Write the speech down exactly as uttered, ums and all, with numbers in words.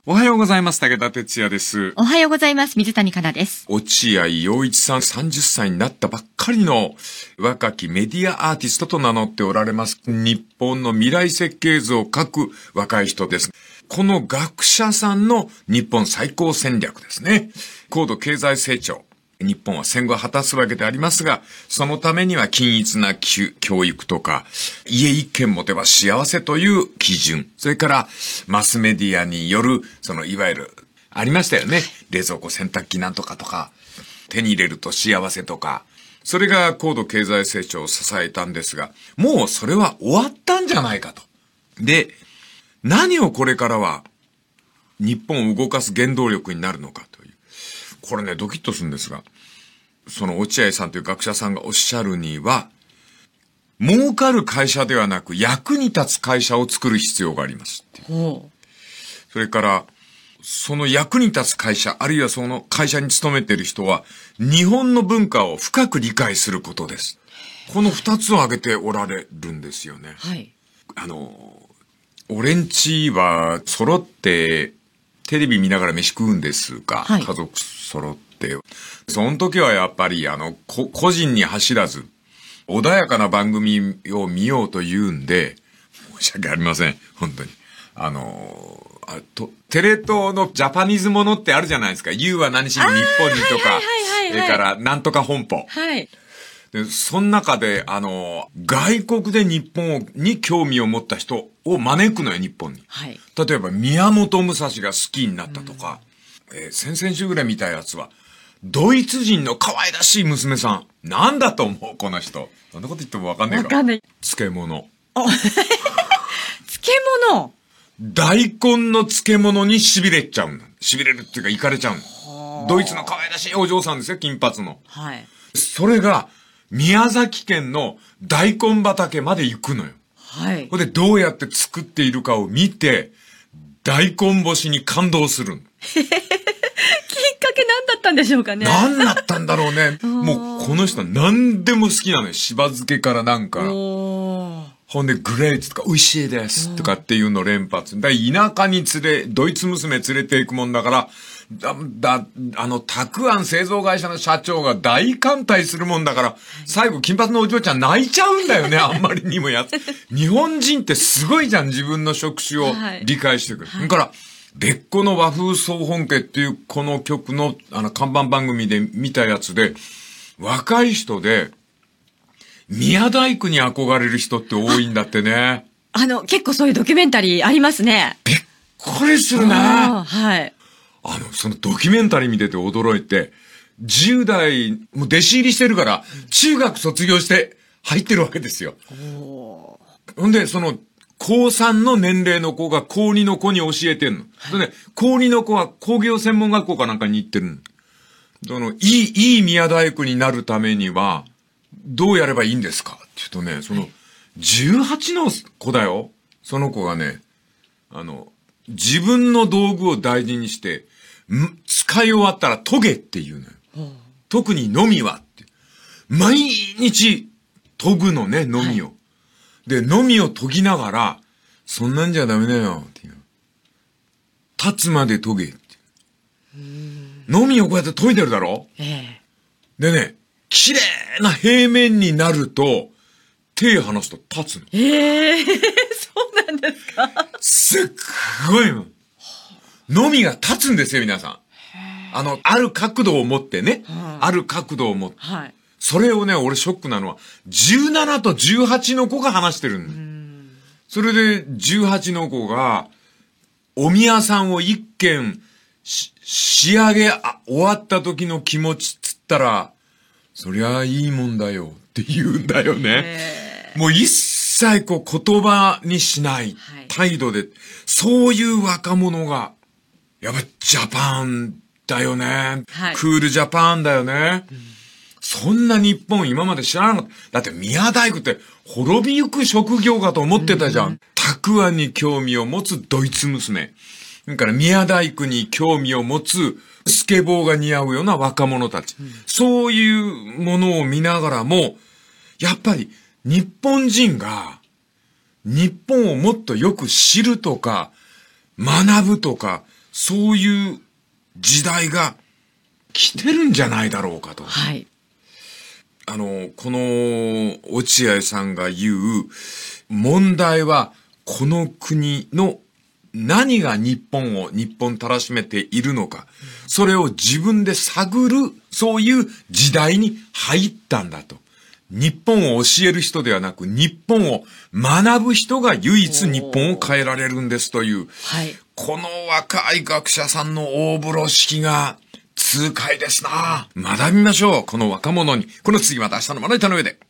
おはようございます。武田哲也です。 おはようございます。水谷香奈です。 落合陽一さんさんじゅっさいになったばっかりの若きメディアアーティストと名乗っておられます。日本の未来設計図を書く若い人です。この学者さんの日本最高戦略ですね。高度経済成長。日本は戦後を果たすわけでありますが、そのためには均一な教育とか、家一軒持てば幸せという基準、それからマスメディアによる、そのいわゆる、ありましたよね。冷蔵庫、洗濯機なんとかとか、手に入れると幸せとか、それが高度経済成長を支えたんですが、もうそれは終わったんじゃないかと。で、何をこれからは日本を動かす原動力になるのかという。これね、ドキッとするんですが、その落合さんという学者さんがおっしゃるには、儲かる会社ではなく役に立つ会社を作る必要がありますっていう。それから、その役に立つ会社、あるいはその会社に勤めている人は、日本の文化を深く理解することです。この二つを挙げておられるんですよね。 はい。 あの、俺んちは揃ってテレビ見ながら飯食うんですが、はい、家族揃って。その時はやっぱりあの、こ個人に走らず、穏やかな番組を見ようと言うんで、申し訳ありません。本当に。あの、あと、テレ東のジャパニーズものってあるじゃないですか。You は何しに日本にとか、それからなんとか本舗。 はい。 で、その中で、あの、外国で日本に興味を持った人を招くのよ、日本に。 はい。 例えば、宮本武蔵が好きになったとか、えー、先々週ぐらい見たやつは、ドイツ人の可愛らしい娘さん。なんだと思うこの人。そんなこと言ってもわかんないか。 わかんない。 漬物。 漬物大根の漬物に痺れちゃうの。痺れるっていうか、イかれちゃうの。ドイツの可愛らしいお嬢さんですよ、金髪の。 はい。 それが、宮崎県の大根畑まで行くのよ。 はい。 それでどうやって作っているかを見て、大根干しに感動する。 きっかけ何だったんでしょうかね。 何だったんだろうね。もうこの人何でも好きなのよ。しば漬けからなんか。ほんでグレーツとか美味しいですとかっていうの連発。だ田舎に連れ、ドイツ娘連れて行くもんだから、だ、だ、あの、たくあん製造会社の社長が大歓待するもんだから、最後金髪のお嬢ちゃん泣いちゃうんだよね、あんまりにもやつ。日本人ってすごいじゃん、自分の職種を理解してくる。はい、だから、別個の和風総本家っていうこの曲の、あの、看板番組で見たやつで、若い人で、宮大工に憧れる人って多いんだってね。 あ, あの、結構そういうドキュメンタリーありますね。 びっくりするね。 はい。 あの、そのドキュメンタリー見てて驚いて、じゅう代、もう弟子入りしてるから、中学卒業して入ってるわけですよ。ほんで、その、高さんの年齢の子が高にの子に教えてんの。はい、でね、高にの子は工業専門学校かなんかに行ってるの。その、いい、いい宮大工になるためには、どうやればいいんですかって言うとね、その、じゅうはちの子だよ。その子がね、あの、自分の道具を大事にして、使い終わったら研げって言うのよ。うん、特にのみはって。毎日研ぐのね、のみを。はい、で、のみを研ぎながら、そんなんじゃダメだよって言う。立つまで研げって。のみをこうやって研いでるだろ、えー、でね、綺麗な平面になると、手離すと立つの。 ええー、そうなんですか？ すっごいもん。のみが立つんですよ、皆さん。あの、ある角度を持ってね。ある角度を持って。はい。それをね、俺ショックなのは、じゅうななとじゅうはちの子が話してるんだ。それで、じゅうはちの子が、お宮さんを一軒し、仕上げあ、終わった時の気持ちつったら、そりゃいいもんだよって言うんだよね。もう一切こう言葉にしない態度で、はい、そういう若者が、やっぱジャパンだよね、はい。クールジャパンだよね。うん、そんな日本今まで知らなかった。だって宮大工って滅びゆく職業かと思ってたじゃん。たくあんに興味を持つドイツ娘。それから宮大工に興味を持つスケボーが似合うような若者たち。うん、そういうものを見ながらも、やっぱり日本人が日本をもっとよく知るとか、学ぶとか、 そういう時代が来てるんじゃないだろうかと。 はい。 あの、この落合さんが言う問題はこの国の何が日本を日本たらしめているのか、それを自分で探る、そういう時代に入ったんだと。日本を教える人ではなく、日本を学ぶ人が唯一日本を変えられるんですという、 はい、 この若い学者さんの大風呂敷が痛快ですな。学びましょう、この若者に。この次また明日のまな板の上で。